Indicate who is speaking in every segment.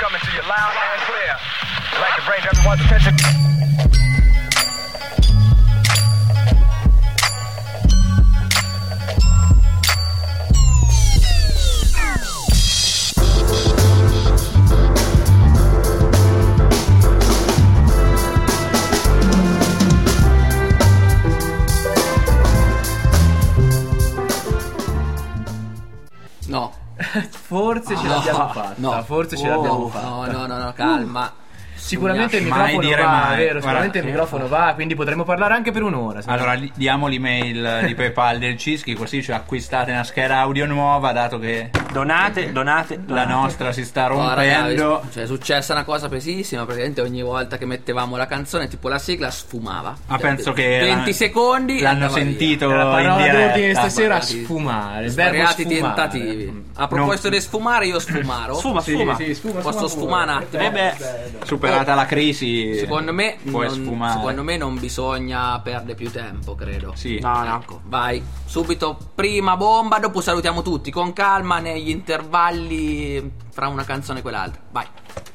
Speaker 1: coming to you loud and clear. I'd like to bring everyone's attention.
Speaker 2: No.
Speaker 3: Forse ce l'abbiamo fatta.
Speaker 2: No.
Speaker 3: Forse ce l'abbiamo fatta.
Speaker 2: No, calma.
Speaker 3: Sicuramente il microfono va, vero? Sicuramente il microfono va, quindi potremo parlare anche per un'ora.
Speaker 4: Allora diamo l'email di PayPal del Cischi, così ci acquistate una scheda audio nuova, dato che
Speaker 5: donate.
Speaker 4: La nostra si sta
Speaker 2: No,
Speaker 4: rompendo.
Speaker 2: ragazzi, cioè, è successa una cosa pesissima. Praticamente ogni volta che mettevamo la canzone, tipo la sigla, sfumava.
Speaker 4: Ma penso che
Speaker 2: 20 secondi
Speaker 4: l'hanno
Speaker 2: andava
Speaker 4: sentito
Speaker 3: la
Speaker 4: in
Speaker 3: parola d'ordine
Speaker 4: diretta.
Speaker 3: stasera, sfumare. Il verbo
Speaker 2: Svariati
Speaker 3: sfumare.
Speaker 2: tentativi. A proposito di sfumare, io sfumaro.
Speaker 5: Sfuma.
Speaker 2: Posso sfumare un attimo?
Speaker 4: Superata la crisi,
Speaker 2: Secondo me
Speaker 4: sfumare.
Speaker 2: non bisogna perdere più tempo, credo.
Speaker 4: Sì.
Speaker 5: No.
Speaker 2: Ecco, vai. Subito prima bomba, dopo salutiamo tutti con calma negli intervalli fra una canzone e quell'altra. Vai.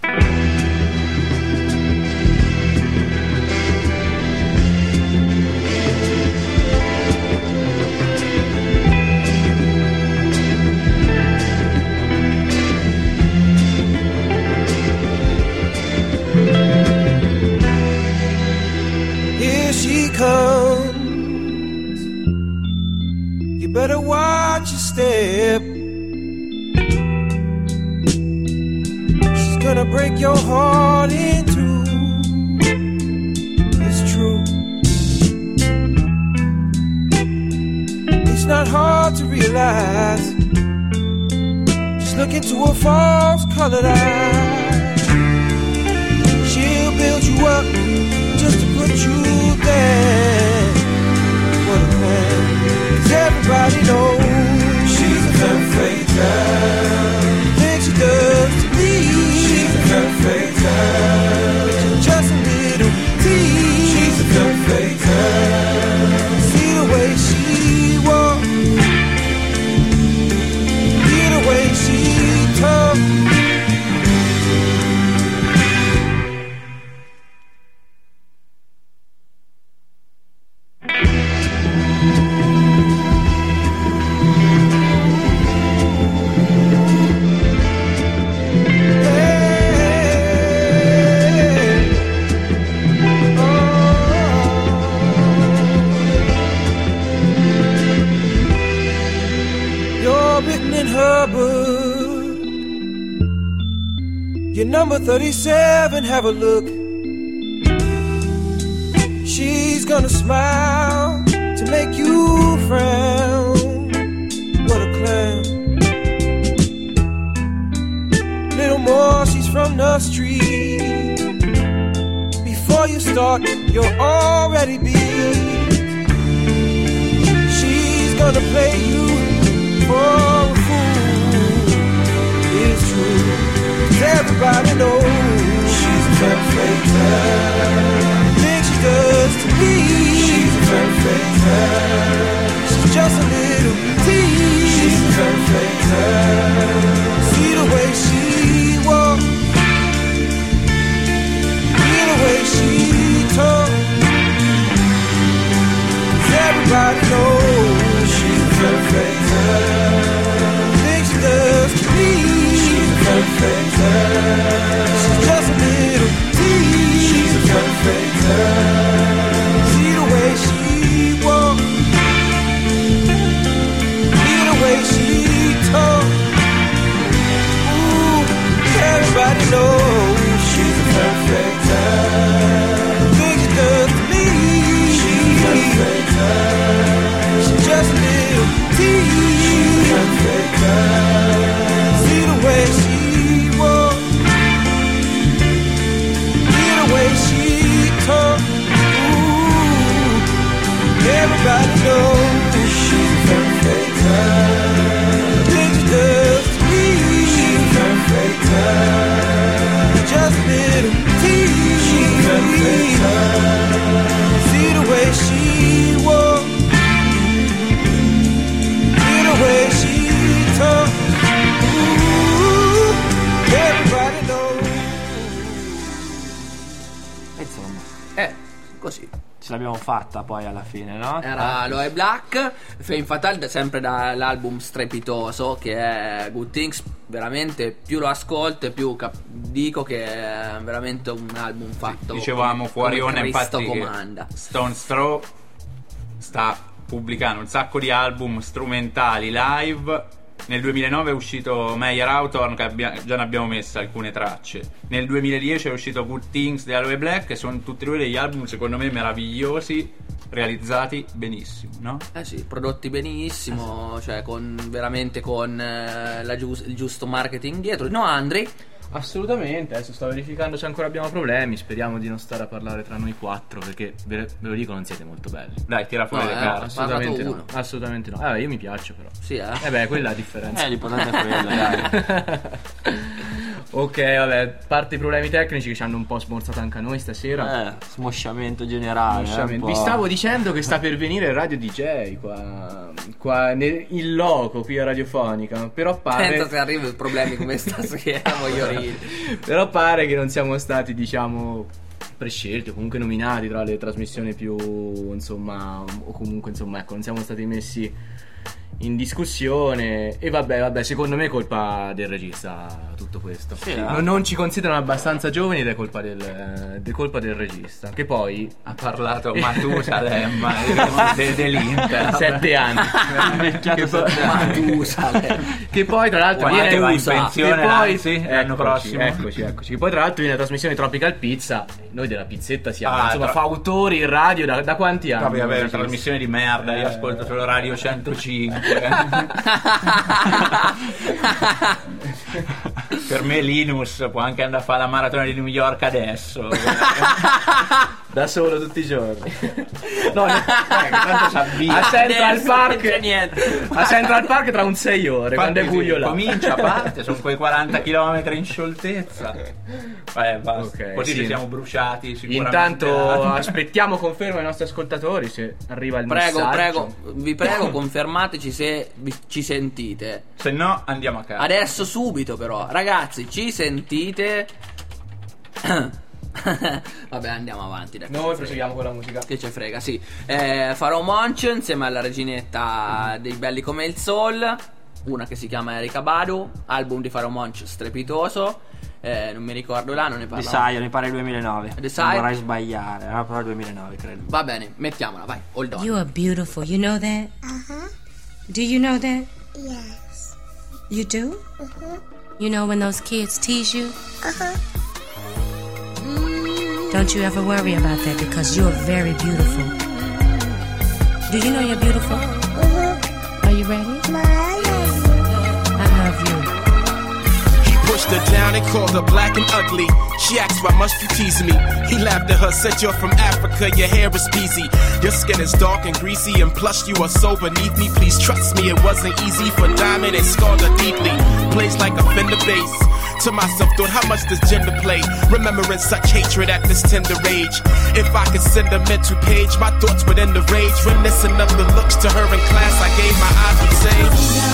Speaker 6: Here she comes. You better watch your step. She's gonna break your heart in two. It's true. It's not hard to realize. Just look into her false-colored eyes. She'll build you up just to put you there. What a man. 'Cause everybody knows she's a perfect girl. Things she does to me, she's a perfect girl. Just a little tease, she's a perfect girl. See the way she walks, hear the way she talks. You're written in her book. You're number 37, have a look. She's gonna smile to make you frown. What a clown. Little more, she's from the street. Before you start, you're already beat. She's gonna play you for a fool. It's true, 'cause everybody knows she's a perfect girl. Things she does to me, she's a perfect girl. She's just a little tease, she's a perfect girl. See the way she walks, hear the way she talks. 'Cause everybody knows she's a perfect girl. Things she does to me, she's a perfect girl. She's just a little tease, she's a perfect girl. See the way she walks, hear the way she talks. Ooh, everybody knows she's a perfect girl. Things she does to me, she's a perfect girl. She's just a little tease, she's a perfect girl. See the way she walks, hear the way she talks. Ooh, everybody knows she's a perfect girl. Things she does to me, she's a perfect girl. Just a little tease, she's a perfect girl. See the way she walks, hear the way she talks. Ooh, everybody knows.
Speaker 2: così.
Speaker 5: Ce l'abbiamo fatta poi alla fine, no?
Speaker 2: Era Aloe Black, Femme Fatale, sempre dall'album strepitoso che è Good Things. Veramente più lo ascolto e più dico che è veramente un album fatto,
Speaker 4: dicevamo fuori onda, infatti
Speaker 2: comanda.
Speaker 4: Stones Throw sta pubblicando un sacco di album strumentali live. Nel 2009 è uscito Meyer Hawthorne, che già ne abbiamo messe alcune tracce. Nel 2010 è uscito Good Things di Aloe Black, che sono tutti e due degli album secondo me meravigliosi, realizzati benissimo, no?
Speaker 2: Sì, prodotti benissimo, cioè veramente con il giusto marketing dietro. No, Andri?
Speaker 3: Assolutamente, adesso sto verificando se ancora abbiamo problemi. Speriamo di non stare a parlare tra noi quattro, perché ve lo dico, non siete molto belli.
Speaker 4: Dai, tira fuori le carte.
Speaker 3: Assolutamente no. Assolutamente no. Io mi piaccio però.
Speaker 2: Sì,
Speaker 3: beh, quella è la differenza.
Speaker 5: L'importante è quella, dai.
Speaker 3: Ok, vabbè, parte i problemi tecnici che ci hanno un po' smorzato anche a noi stasera.
Speaker 5: Smosciamento generale.
Speaker 3: Vi stavo dicendo che sta per venire il radio DJ qua in loco qui a Radiofonica. Però pare
Speaker 2: senza se arrivano i problemi come stasera, voglio ridere.
Speaker 3: Però pare che non siamo stati, diciamo, prescelti o comunque nominati tra le trasmissioni più, insomma, o comunque, insomma, ecco, non siamo stati messi in discussione. E vabbè, secondo me è colpa del regista tutto questo.
Speaker 5: Sì,
Speaker 3: non ci considerano abbastanza giovani ed è colpa del regista, che poi
Speaker 4: ha parlato Matusalem dell'Inter.
Speaker 3: 7 anni.
Speaker 2: Matusalem.
Speaker 3: Che poi tra l'altro
Speaker 4: viene in pensione l'anno prossimo.
Speaker 3: Eccoci. Che poi tra l'altro viene la trasmissione Tropical Pizza. Noi della pizzetta siamo fautori in radio da quanti anni?
Speaker 4: Vabbè, una trasmissione di merda, io ascolto solo Radio 105. Per me Linus può anche andare a fare la maratona di New York adesso.
Speaker 3: Da solo tutti i giorni.
Speaker 4: No, tanto s'avvia.
Speaker 3: A Central Park tra un 6 ore. Quando è buio là.
Speaker 4: Comincia, parte, sono quei 40 km in scioltezza. Basta. Okay, così ci siamo bruciati sicuramente.
Speaker 3: Intanto aspettiamo conferma ai nostri ascoltatori se arriva il messaggio.
Speaker 2: Vi prego, confermateci se ci sentite.
Speaker 4: Se no andiamo a casa.
Speaker 2: Adesso subito però. Ragazzi, ci sentite? Vabbè, andiamo avanti.
Speaker 3: Noi proseguiamo con la musica.
Speaker 2: Che ce frega, sì. Farò Monch insieme alla reginetta dei belli come il Soul, una che si chiama Erika Badu. Album di Farò Monch strepitoso. Non mi ricordo l'anno, ne parlo.
Speaker 5: Desire, mi pare il 2009.
Speaker 2: Desire.
Speaker 5: Non vorrei sbagliare, però il 2009 credo.
Speaker 2: Va bene, mettiamola, vai. Hold on.
Speaker 7: You are beautiful, you know that? Do you know that?
Speaker 8: Yes.
Speaker 7: You do? You know when those kids tease you? Don't you ever worry about that because you're very beautiful. Do you know you're beautiful? Are you ready? I love you.
Speaker 6: He pushed her down and called her black and ugly. She asked, why must you tease me? He laughed at her, said, you're from Africa, your hair is peasy. Your skin is dark and greasy, and plus you are so beneath me. Please trust me, it wasn't easy for Diamond and scarred her deeply. Plays like a Fender bass. To myself, thought, how much does gender play? Remembering such hatred at this tender age. If I could send a mental page, my thoughts would end the rage. Reminiscent of the looks to her in class, I gave my eyes would say,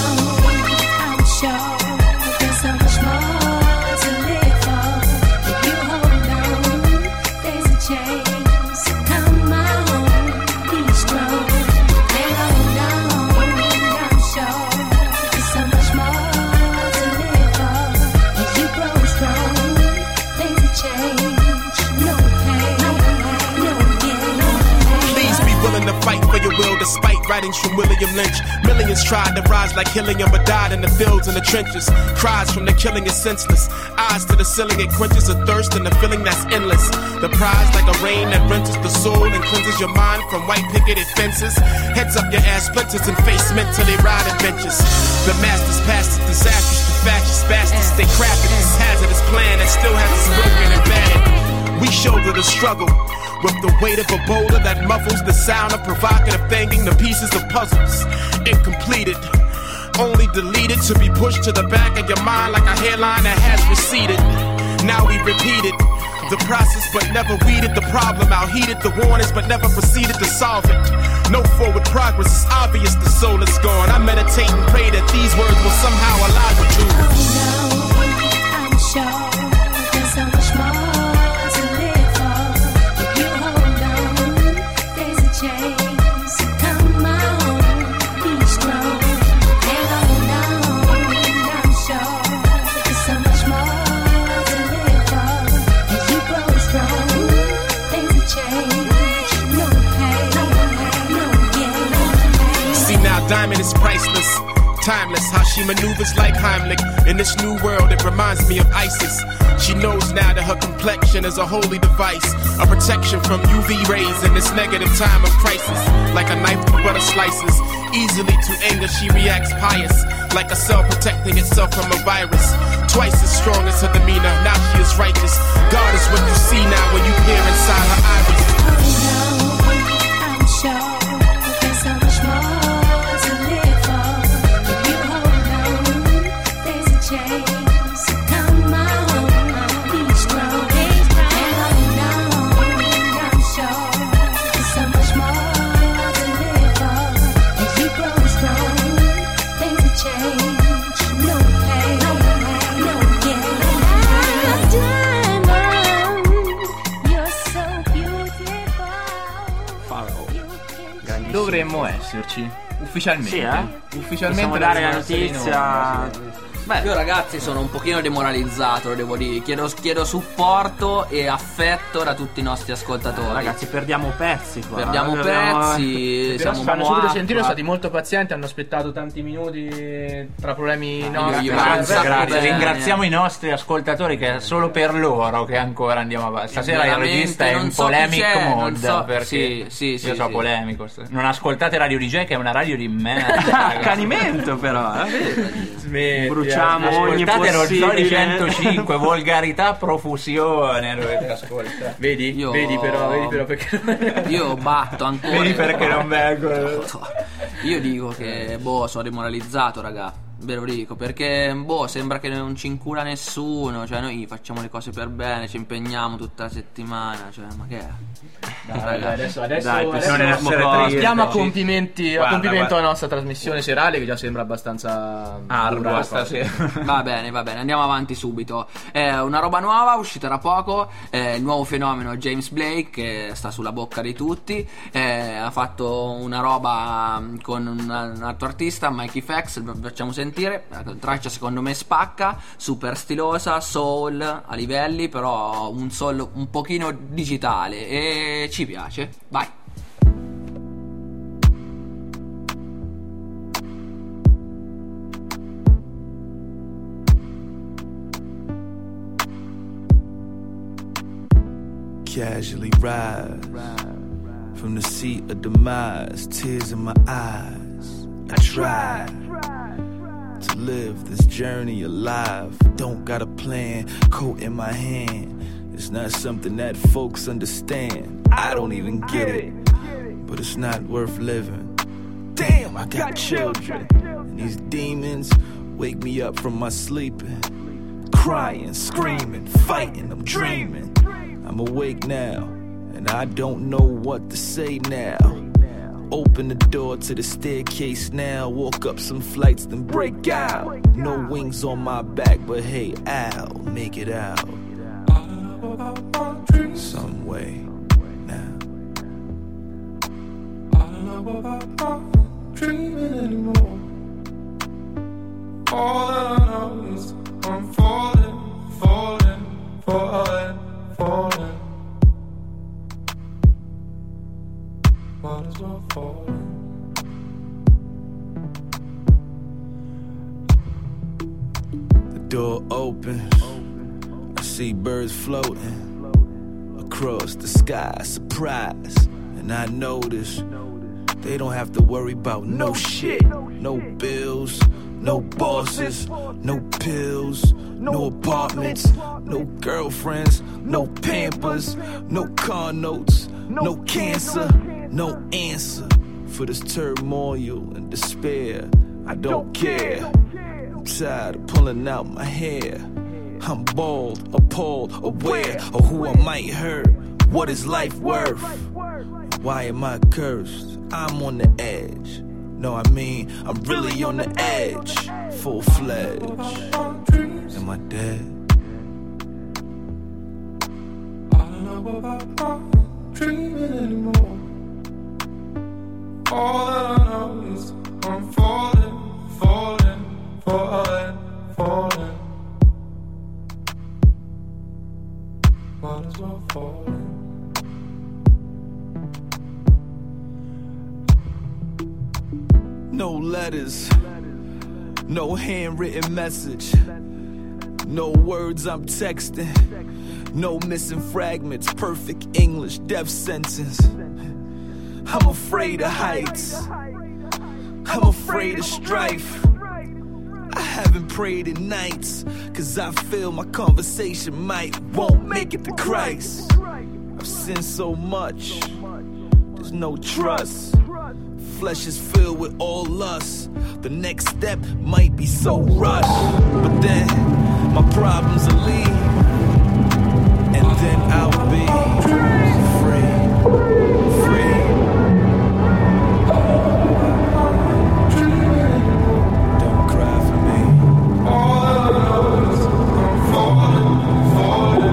Speaker 7: I'm sure there's so much more to live for. If you hold on, there's a chance. Come on, be strong and hold on. I'm sure there's so much more to live for. As you grow strong, things will change. No pain, no gain.
Speaker 6: please be willing to fight for your will despite writings from William Lynch. Millions tried to rise like helium but died in the fields and the trenches. Cries from the killing is senseless. Eyes to the ceiling, it quenches a thirst and a feeling that's endless. The prize like a rain that renters the soul and cleanses your mind from white picketed fences. Heads up your ass splinters and face mentally ride adventures. The masters past is disastrous, the fascist bastards. They crafted this hazardous plan that still has us broken and battered. We shoulder the struggle with the weight of a boulder that muffles the sound of provocative banging the pieces of puzzles. Incompleted, only deleted to be pushed to the back of your mind like a hairline that has receded. Now we repeated the process but never weeded the problem out. Heeded the warnings but never proceeded to solve it. No forward progress, it's obvious the soul is gone. I meditate and pray that these words will somehow allow you to.
Speaker 7: Oh no, I'm sure there's so much more to live for. If you hold on,
Speaker 8: diamond is priceless. Timeless, how she maneuvers like Heimlich. In this new world, it reminds me of ISIS. She knows now that her complexion is a holy device, a protection from UV rays in this negative time of crisis. Like a knife through butter slices, easily to anger she reacts pious, like a cell protecting itself from a virus. Twice as strong as her demeanor, now she is righteous. God is what you see now when you peer inside her iris.
Speaker 7: Oh no, I'm sure there's so much more to live for. If you hold on, there's a chance. So come on, be strong. And hold on, I'm sure there's so much more to live for. As you grow strong, things will change. No pain, no gain. Diamond, you're so beautiful. You can
Speaker 3: Dovremmo esserci ufficialmente.
Speaker 5: Sì,
Speaker 3: Ufficialmente
Speaker 5: possiamo dare la
Speaker 3: dovremmo essere in
Speaker 5: notizia.
Speaker 3: onda.
Speaker 2: Beh, io ragazzi sono un pochino demoralizzato, lo devo dire. Chiedo supporto e affetto da tutti i nostri ascoltatori.
Speaker 5: Ragazzi, perdiamo pezzi qua.
Speaker 2: Perdiamo
Speaker 5: Dobbiamo-
Speaker 2: pezzi,
Speaker 3: Però
Speaker 2: siamo
Speaker 3: fanno
Speaker 2: un po'
Speaker 3: subito
Speaker 2: acqua.
Speaker 3: sentire, sono stati molto pazienti, hanno aspettato tanti minuti tra problemi nostri.
Speaker 2: io
Speaker 4: Grazie,
Speaker 2: Grazie,
Speaker 4: grazie.
Speaker 2: bene.
Speaker 4: Ringraziamo i nostri ascoltatori, che è solo per loro che ancora andiamo avanti. Stasera il
Speaker 2: Veramente,
Speaker 4: regista è
Speaker 2: non
Speaker 4: in
Speaker 2: so chi
Speaker 4: polemic
Speaker 2: c'è, non
Speaker 4: mode,
Speaker 2: so-
Speaker 4: perché
Speaker 2: sì,
Speaker 4: io
Speaker 2: sì,
Speaker 4: so
Speaker 2: sì.
Speaker 4: polemico. Non ascoltate Radio DJ, che è una radio di merda. ragazzi.
Speaker 5: Accanimento però,
Speaker 3: Smetti,
Speaker 5: Bruciamo ogni
Speaker 4: Ascoltate Rozzoli
Speaker 5: possibile
Speaker 4: 105, volgarità, profusione, dovete ascoltare.
Speaker 3: Vedi?
Speaker 2: Io-
Speaker 3: Vedi però perché
Speaker 2: Io batto ancora.
Speaker 4: Vedi perché non vengo.
Speaker 2: Io dico che sono demoralizzato, raga. Ve lo dico, perché sembra che non ci incula nessuno. Cioè, noi facciamo le cose per bene, ci impegniamo tutta la settimana. Cioè, ma che è?
Speaker 3: adesso
Speaker 5: Dai,
Speaker 3: adesso
Speaker 5: non essere
Speaker 3: stiamo
Speaker 5: triste.
Speaker 3: a complimenti, a
Speaker 4: Guarda,
Speaker 3: compimento
Speaker 4: guarda.
Speaker 3: alla nostra trasmissione serale, che già sembra abbastanza
Speaker 4: Ardua
Speaker 3: dura,
Speaker 4: stasera.
Speaker 2: Va bene, andiamo avanti subito. Una roba nuova, uscita da poco. Il nuovo fenomeno James Blake, che sta sulla bocca di tutti. Ha fatto una roba con un altro artista, Mikey Fax. Lo facciamo sentire. La traccia secondo me spacca, super stilosa, soul a livelli, però un soul un pochino digitale. E ci piace. Vai.
Speaker 6: Casually rise from the seat of demise, tears in my eyes. I tried to live this journey alive. Don't got a plan, coat in my hand. It's not something that folks understand. I don't even get it, but it's not worth living. Damn, I got children, and these demons wake me up from my sleeping. Crying, screaming, fighting, I'm dreaming. I'm awake now, and I don't know what to say now. Open the door to the staircase now. Walk up some flights, then break out. No wings on my back, but hey, I'll make it out some way now.
Speaker 9: Dreaming anymore. All that I know is I'm falling, falling, falling, falling. Might as well falling.
Speaker 6: The door opens. I see birds floating across the sky, surprise. And I notice they don't have to worry about no shit. No bills, no bosses, no pills, no apartments, no girlfriends, no Pampers, no car notes, no cancer, no answer for this turmoil and despair. I don't care. I'm tired of pulling out my hair. I'm bald, appalled, aware of who I might hurt. What is life worth? Why am I cursed? I'm on the edge. No, I mean, I'm really on the edge. Full-fledged. Am I dead?
Speaker 9: I don't know about not dreaming anymore. All that I know is I'm falling, falling, falling, falling. Might as well falling.
Speaker 6: No letters, no handwritten message, no words I'm texting, no missing fragments, perfect English, death sentence. I'm afraid of heights, I'm afraid of strife. I haven't prayed in nights, cause I feel my conversation won't make it to Christ. I've sinned so much, there's no trust. Flesh is filled with all lust. The next step might be so rushed, but then my problems will leave, and then I'll be free. Don't cry for me.
Speaker 9: All I know is I'm falling.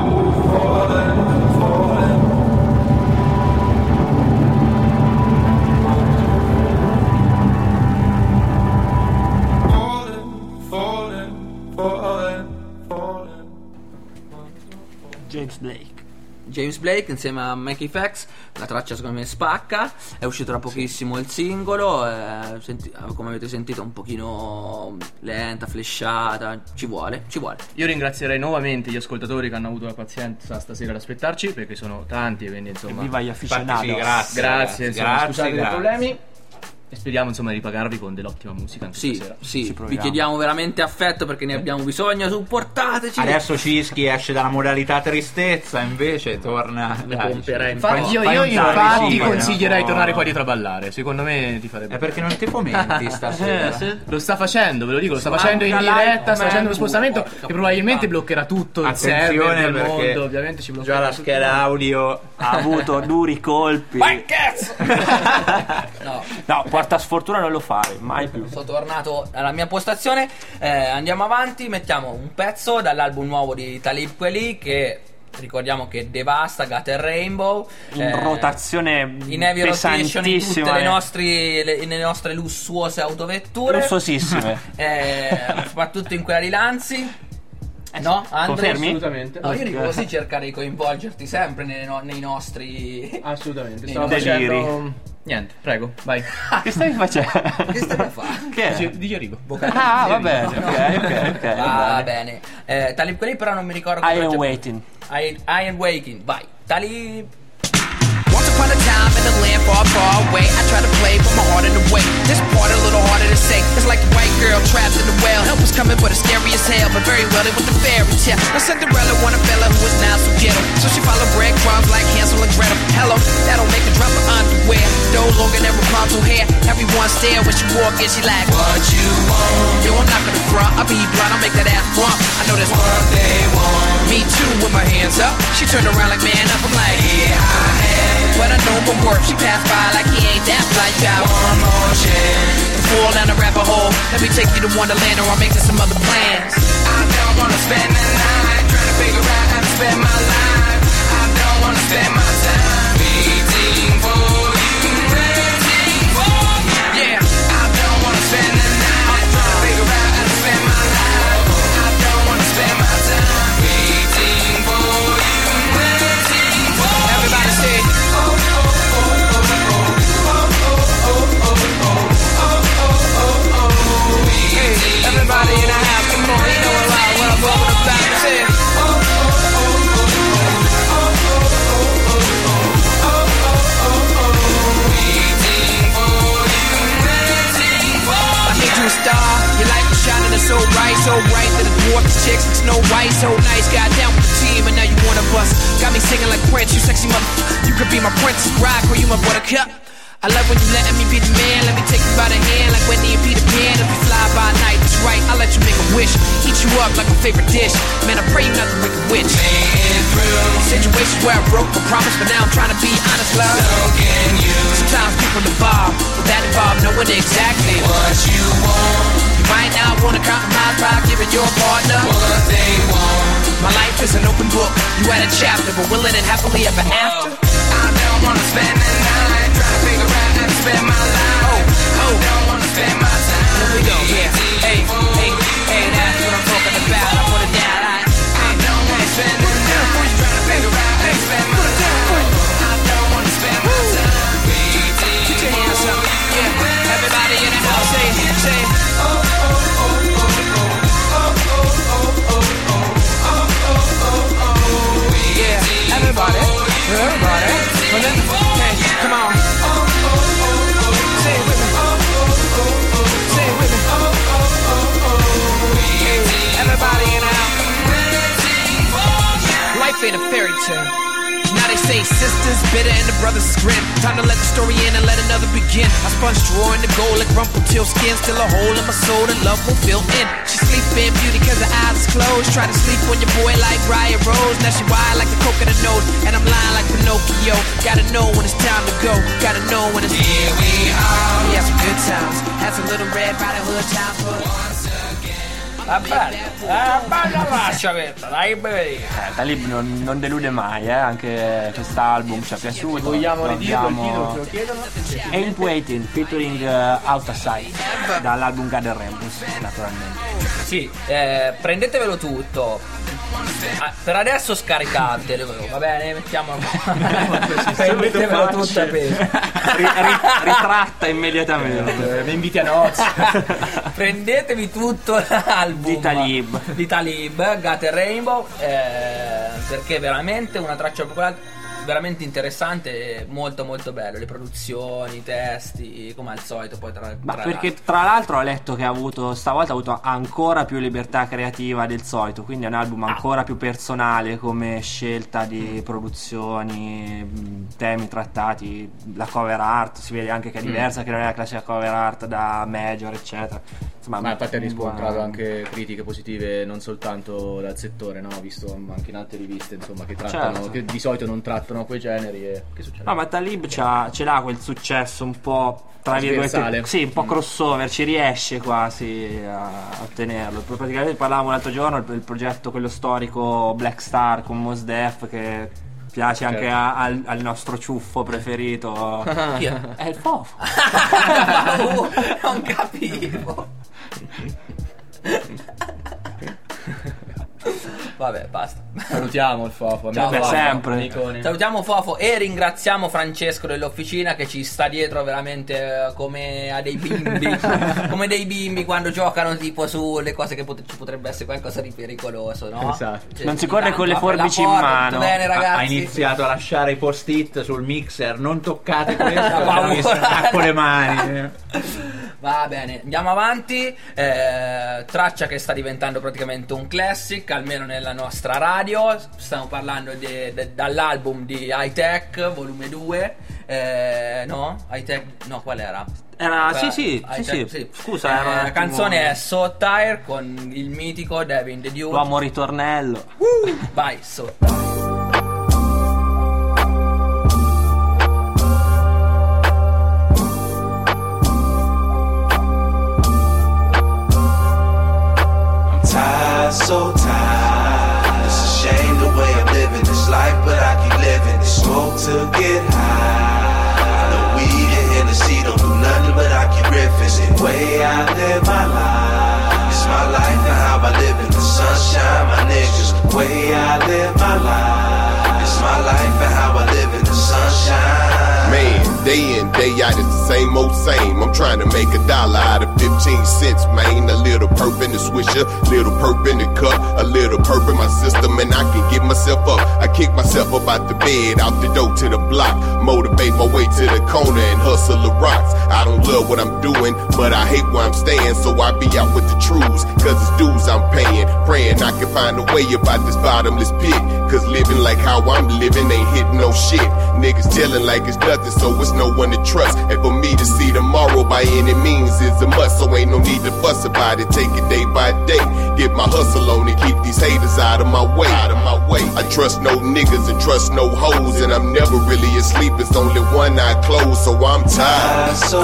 Speaker 2: James Blake insieme a Mikey Fax. La traccia secondo me spacca. È uscito da pochissimo il singolo, come avete sentito un pochino lenta, flashata. Ci vuole.
Speaker 3: Io ringrazierei nuovamente gli ascoltatori che hanno avuto la pazienza stasera ad aspettarci, perché sono tanti, quindi insomma
Speaker 5: viva gli aficionados.
Speaker 3: Grazie,
Speaker 4: grazie,
Speaker 3: scusate
Speaker 4: grazie.
Speaker 3: i problemi. E speriamo insomma di ripagarvi con dell'ottima musica anche stasera.
Speaker 2: Sì, vi chiediamo veramente affetto perché ne abbiamo bisogno, supportateci.
Speaker 4: Adesso Cischi esce dalla modalità tristezza, invece torna.
Speaker 3: Infatti io infatti consiglierei di tornare qua dietro a ballare. Secondo me ti farebbe.
Speaker 4: È perché non ti fomenti stasera.
Speaker 3: Sì. Lo sta facendo, ve lo dico, lo sta facendo in diretta, sta facendo uno spostamento che probabilmente bloccherà tutto il server del mondo, ovviamente ci bloccherà.
Speaker 4: Già la scheda audio
Speaker 5: ha avuto duri colpi. No, porta sfortuna non lo fare, mai più.
Speaker 2: Sono tornato alla mia postazione. Andiamo avanti, mettiamo un pezzo dall'album nuovo di Talib Kweli, che ricordiamo che devasta Gutter Rainbow
Speaker 5: in rotazione
Speaker 2: in heavy rotation in tutte
Speaker 5: pesantissima,
Speaker 2: le nostre lussuose autovetture,
Speaker 5: lussuosissime,
Speaker 2: soprattutto in quella di Lanzi. No, Andre?
Speaker 3: Confermi? Assolutamente.
Speaker 2: No, io dico così, cercare di coinvolgerti sempre nei nostri.
Speaker 3: Assolutamente.
Speaker 2: nei
Speaker 3: Stavo
Speaker 2: deliri.
Speaker 3: facendo. Niente, prego, vai.
Speaker 5: Che stavi facendo?
Speaker 2: Che stavi a fare?
Speaker 5: Che è?
Speaker 3: Di Rigo.
Speaker 5: Ah, va bene, ok.
Speaker 2: Va bene. Talib Kweli, però non mi ricordo.
Speaker 5: I am waiting.
Speaker 2: I am waiting. Vai, Talib.
Speaker 10: Once upon a time in a land far, far away, I tried to play, but my heart in the way. This part a little harder to say. It's like the white girl trapped in the well. Help was coming, but it's scary as hell. But very well, it was the fairy tale. Now Cinderella wanted a fella who was now so ghetto, so she followed breadcrumbs like Hansel and Gretel. Hello, that'll make her drop her underwear. Those longer than Rapunzel hair. Everyone stare when she walk in, she like, what you want? Yo, I'm not gonna front. I'll be blunt, I'll make that ass bump. I know that's what they want. Me too, with my hands up. She turned around like, man up. I'm like, yeah, I am. But I know my worth. She passed by like he ain't that fly. You got one more chance to fall down the rabbit hole. Let me take you to Wonderland, or I'll make some other plans. I don't wanna spend the night trying to figure out how to spend my life. I don't wanna spend my time waiting for you, waiting for you. Yeah, I don't wanna spend the night trying to figure out how to spend my life. I don't wanna spend my time waiting for you, waiting for you. Everybody say, everybody in the house, come on, you know what I'm talking about. Say, I made you a star, your light was shining and so bright that it dwarfed the chicks like Snow White. So nice, got down with the team and now you one of us. Got me singing like Prince, you sexy mother. You could be my princess bride, girl, you my buttercup. I love when you letting me be the man. Let me take you by the hand like Whitney and Peter Pan. If we fly by night, that's right, I'll let you make a wish. Eat you up like a favorite dish. Man, I pray you not to make a witch. Situations where I broke a promise, but now I'm trying to be honest, love. So can you. Sometimes people evolve, but that involves knowing exactly what you want. You might not want to compromise by giving your partner what they want. My life is an open book. You had a chapter, but we'll let it happily ever after. I don't wanna spend the night trying to figure out how to spend my life. I don't wanna spend my time. Here we go, yeah. Hey, that's what I'm talking about. I put it down. I don't wanna spend the night trying to figure out how to spend my time. I don't wanna spend my time. Put your hands up, yeah. Everybody in the house, say. fate a fairy tale. Now they say sisters bitter and the brothers is grim. Time to let the story end and let another begin. I spun straw in the gold like Rumpelstiltskin skin. Still a hole in my soul that love will fill in. She sleep in beauty cause her eyes is closed. Try to sleep on your boy like Brian Rose. Now she wild like the coconut nose. And I'm lying like Pinocchio. Gotta know when it's time to go. Gotta know when it's here we are. We had some good times. Had some little Red Riding Hood times. But once again.
Speaker 2: Bella lascia questa, dai bevi.
Speaker 5: Talib non delude mai, anche quest'album ci è piaciuto.
Speaker 3: Vogliamo ridirlo il titolo, ce lo chiedono?
Speaker 5: Ain't Waiting featuring Outside dall'album Gather Rainbows, naturalmente.
Speaker 2: Sì, prendetevelo tutto. Per adesso scaricatelo, va bene? Mettiamolo qua. Prendetevelo tutto a peso.
Speaker 5: Ritratta immediatamente.
Speaker 3: Mi inviti a nozze.
Speaker 2: Prendetevi tutto l'album
Speaker 5: di
Speaker 2: Talib, Gather Rainbow, perché è veramente una traccia popolare veramente interessante e molto molto bello. Le produzioni, i testi, come al solito. Poi
Speaker 5: perché tra l'altro ho letto che stavolta ha avuto ancora più libertà creativa del solito, quindi è un album ancora più personale come scelta di produzioni, temi trattati. La cover art si vede anche che è diversa, che non è la classica cover art da major eccetera. Insomma,
Speaker 3: ma infatti ha riscontrato anche critiche positive non soltanto dal settore, no? Visto anche in altre riviste, insomma, che trattano, certo, che di solito non trattano quei generi. E che succede?
Speaker 5: No, ma Talib ce l'ha quel successo un po' tra virgolette, sì, un po' crossover, ci riesce quasi a ottenerlo. Praticamente parlavamo l'altro giorno del progetto quello storico Black Star con Mos Def, che piace anche al nostro ciuffo preferito.
Speaker 2: Chi è?
Speaker 5: È il Fofo.
Speaker 2: Non capivo. Vabbè, basta.
Speaker 3: Salutiamo il Fofo.
Speaker 2: Ciao, Fofo.
Speaker 5: Sempre.
Speaker 2: Salutiamo Fofo e ringraziamo Francesco dell'officina che ci sta dietro veramente come a dei bimbi. Come dei bimbi quando giocano tipo sulle cose che ci potrebbe essere qualcosa di pericoloso, no?
Speaker 3: Esatto.
Speaker 5: Non si corre con le forbici in mano.
Speaker 2: Bene, ragazzi.
Speaker 4: Ha iniziato a lasciare i post-it sul mixer. Non toccate questo. Con le mani.
Speaker 2: Va bene, andiamo avanti. Traccia che sta diventando praticamente un classic, almeno nella nostra radio. Stiamo parlando dall'album di High Tech volume 2. No? High Tech, no, qual era?
Speaker 5: Sì. Scusa,
Speaker 2: la canzone è So Tired con il mitico Devin the Dude.
Speaker 5: L'uomo ritornello.
Speaker 2: Vai, So Tired.
Speaker 11: So tired. It's a shame the way I'm living this life, but I keep living it. Smoke to get high. I know weed and Hennessy don't do nothing, but I keep riffing. The way I live my life, it's my life and how I live in the sunshine, my niggas. The way I live my life, it's my life and how I live in the sunshine.
Speaker 12: Man, day in, day out, it's the same old same. I'm trying to make $1 out of 15 cents, man. A little perp in the swisher, little perp in the cup, a little perp in my system, and I can get myself up. I kick myself up out the bed, out the door to the block, motivate my way to the corner and hustle the rocks. I don't love what I'm doing, but I hate where I'm staying, so I be out with the truths, cause it's dues I'm paying. Praying I can find a way about this bottomless pit, cause living like how I'm living ain't hitting no shit. Niggas telling like it's nothing, so it's no one to trust. And for me to see tomorrow by any means is a must, so ain't no need to fuss about it. Take it day by day, get my hustle on and keep these haters out of my way. I trust no niggas and trust no hoes, and I'm never really asleep, it's only one eye closed, so I'm tired.
Speaker 11: So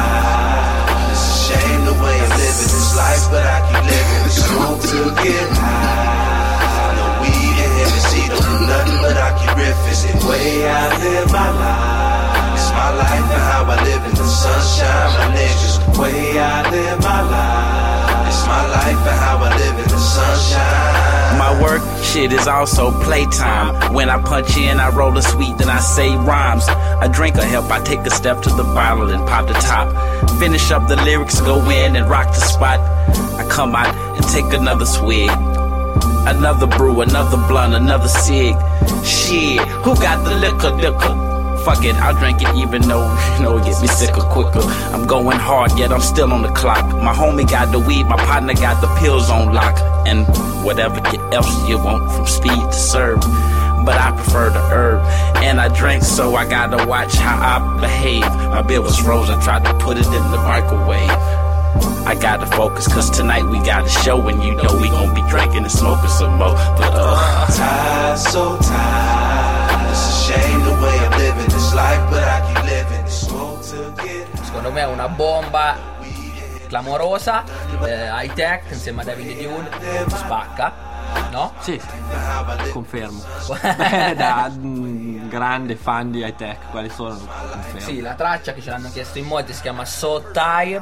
Speaker 11: tired. It's a shame the way I'm living this life, but I keep living the smoke to get high. I know weed and Hennessy don't do nothing, but I keep riffing. The way I live my life, it's my life and how I live in the sunshine, my niggas. The way I live my life, it's my life and how I live in the sunshine.
Speaker 13: My work shit is also playtime. When I punch in, I roll a sweet, then I say rhymes. A drink of help, I take a step to the bottle and pop the top. Finish up the lyrics, go in and rock the spot. I come out and take another swig. Another brew, another blunt, another cig. Shit, who got the liquor? Fuck it, I'll drink it even though, it gets me sicker quicker. I'm going hard, yet I'm still on the clock. My homie got the weed, my partner got the pills on lock. And whatever else you want from speed to serve. but I prefer the herb. And I drink, so I gotta watch how I behave. My beer was frozen, tried to put it in the microwave. I gotta focus, cause tonight we got a show, and you know we gon' be drinking and smoking some more. But
Speaker 11: tired, so tired. It's a shame the way I'm living this life, but I keep living. Smoke to get high.
Speaker 2: Secondo me è una bomba clamorosa, high tech insieme a David Dune, spacca. No?
Speaker 5: Sì, confermo. Da grande fan di high tech, quali sono? Confermo.
Speaker 2: Sì, la traccia che ce l'hanno chiesto in molti si chiama So Tired.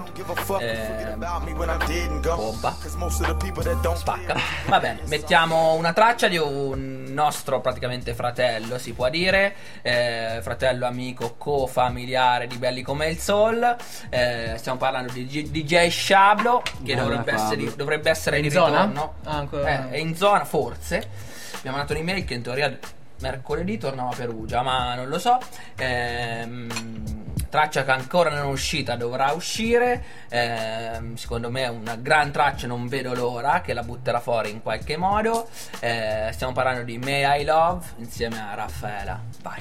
Speaker 2: Bomba. Spacca. Va bene, mettiamo una traccia di un nostro praticamente fratello, si può dire, fratello, amico, co-familiare di Belli come il Soul. Stiamo parlando di DJ Shablo, che dovrebbe essere di ritorno. È in zona, forse. Abbiamo mandato un'email che in teoria mercoledì tornava a Perugia, ma non lo so. Traccia che ancora non è uscita, dovrà uscire. Secondo me è una gran traccia, non vedo l'ora che la butterà fuori in qualche modo. Stiamo parlando di May I Love insieme a Raffaela. Vai,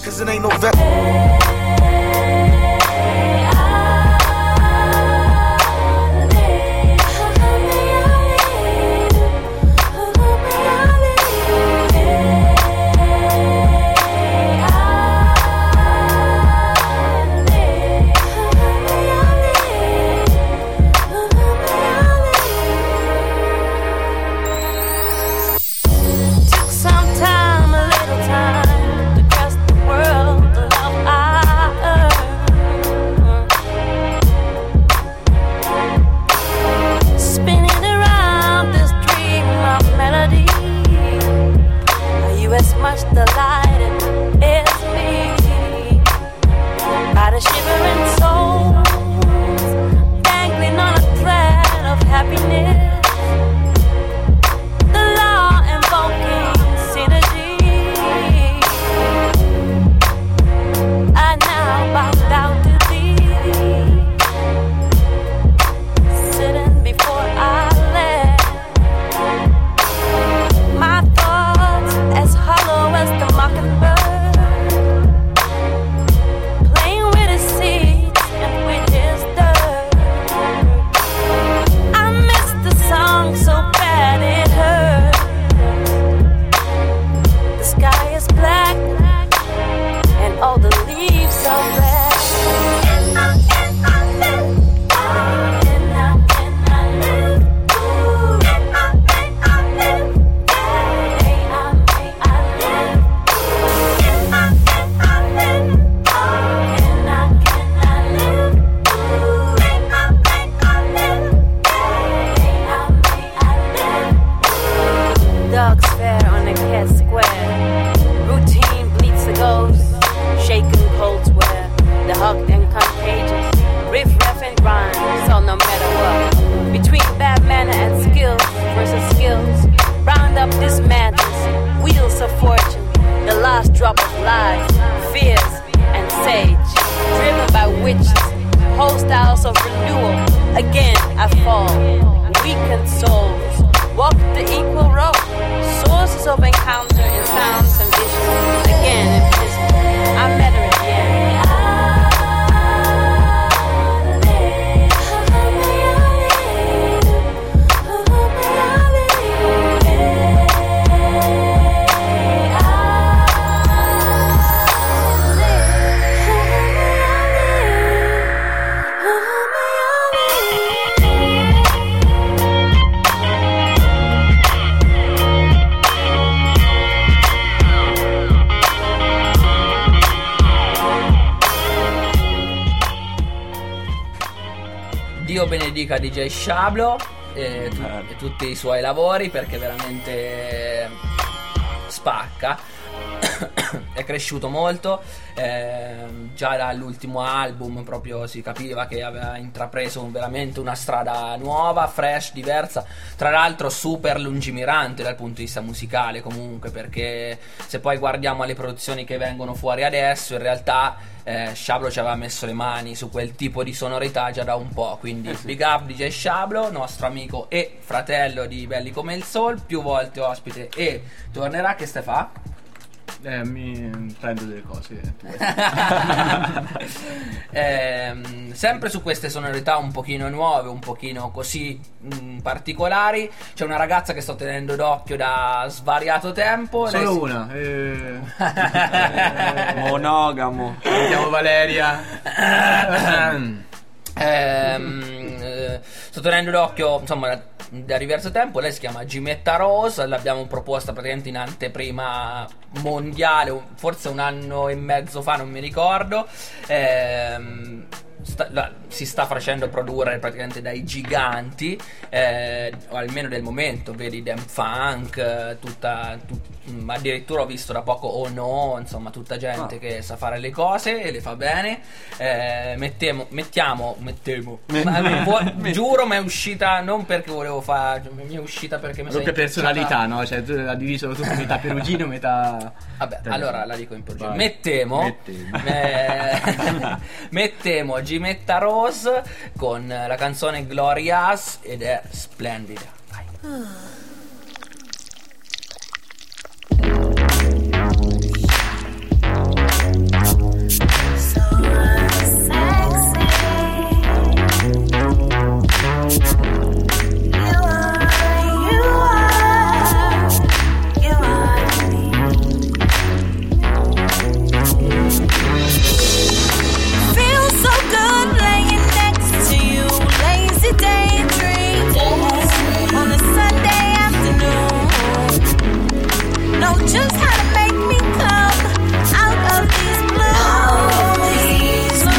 Speaker 2: Dio benedica DJ Shablo e tutti i suoi lavori, perché veramente spacca. È cresciuto molto, già dall'ultimo album proprio si capiva che aveva intrapreso veramente una strada nuova, fresh, diversa, tra l'altro super lungimirante dal punto di vista musicale comunque, perché se poi guardiamo le produzioni che vengono fuori adesso, in realtà Shablo ci aveva messo le mani su quel tipo di sonorità già da un po', quindi big up DJ Shablo, nostro amico e fratello di Belli come il Soul, più volte ospite e tornerà. Che ste fa?
Speaker 3: Mi prendo delle cose.
Speaker 2: Sempre su queste sonorità un pochino nuove, un pochino così particolari, c'è una ragazza che sto tenendo d'occhio da svariato tempo.
Speaker 3: Solo una.
Speaker 5: Monogamo.
Speaker 3: Mi chiamo Valeria.
Speaker 2: Sto tenendo d'occhio, insomma, da diverso tempo. Lei si chiama Gimetta Rose, l'abbiamo proposta praticamente in anteprima mondiale, forse un anno e mezzo fa, non mi ricordo. Si sta facendo produrre praticamente dai giganti, o almeno del momento, vedi Dem Funk, addirittura ho visto da poco Oh No, insomma tutta gente che sa fare le cose e le fa bene. Giuro, ma è uscita non perché volevo fare, mi è uscita perché mi sono
Speaker 3: Proprio personalità, no? Cioè tu l'ha diviso tutto metà perugino, metà...
Speaker 2: Vabbè, allora la dico in perugino. Mettemo Gimetta Rose con la canzone Glorious ed è splendida. Vai.
Speaker 7: Just how to make me come out of these blues.